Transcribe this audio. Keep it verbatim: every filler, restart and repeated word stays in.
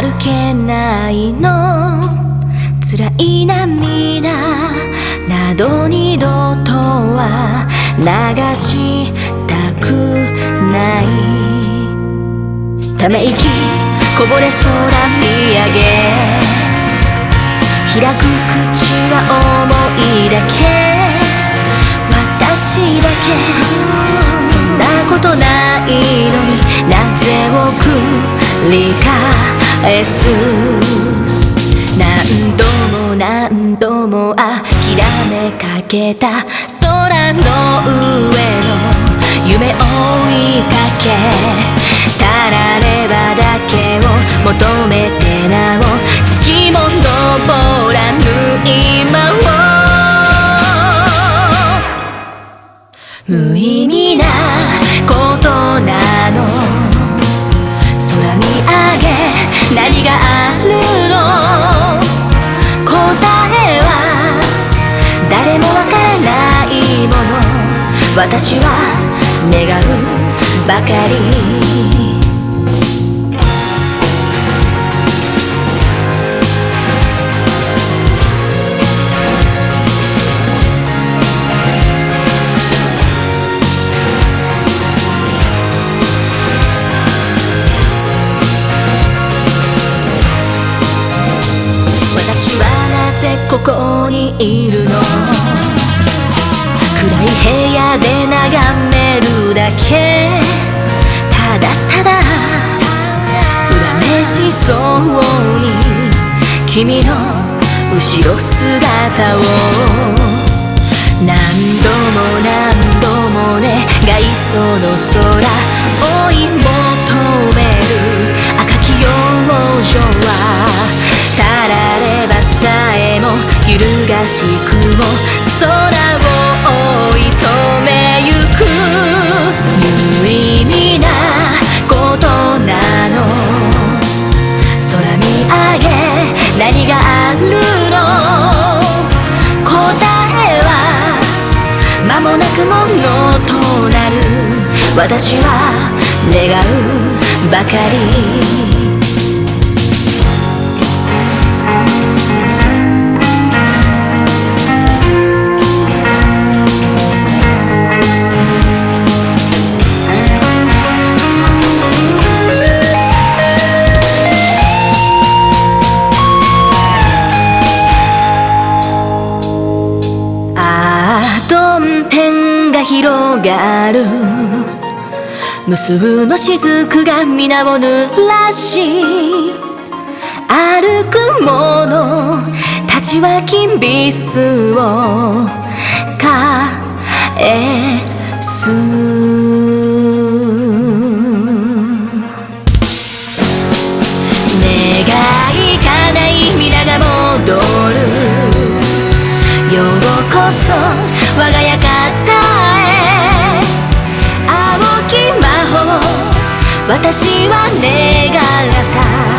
歩けないの辛い涙など二度とは流したくないため息こぼれ空見上げ開く口は思いだけ私だけそんなことないのになぜを繰り返す何度も何度も諦めかけた空の上の夢追いかけたらればだけを求めてなお月も昇らぬ今を無意味なことなの空見上げ何があるの答えは誰もわからないもの私は願うばかりここにいるの暗い部屋で眺めるだけただただ恨めしそうに君の後ろ姿を何度も何度も願いその空追い求める赤き養生はたらればさえも揺るがしくも空を追い染めゆく無意味なことなの空見上げ何があるの答えは間もなくものとなる私は願うばかり広がる無数の雫が皆を濡らし歩く者たちは金ビスを返す願い叶い皆が戻るようこそ我が館私は願った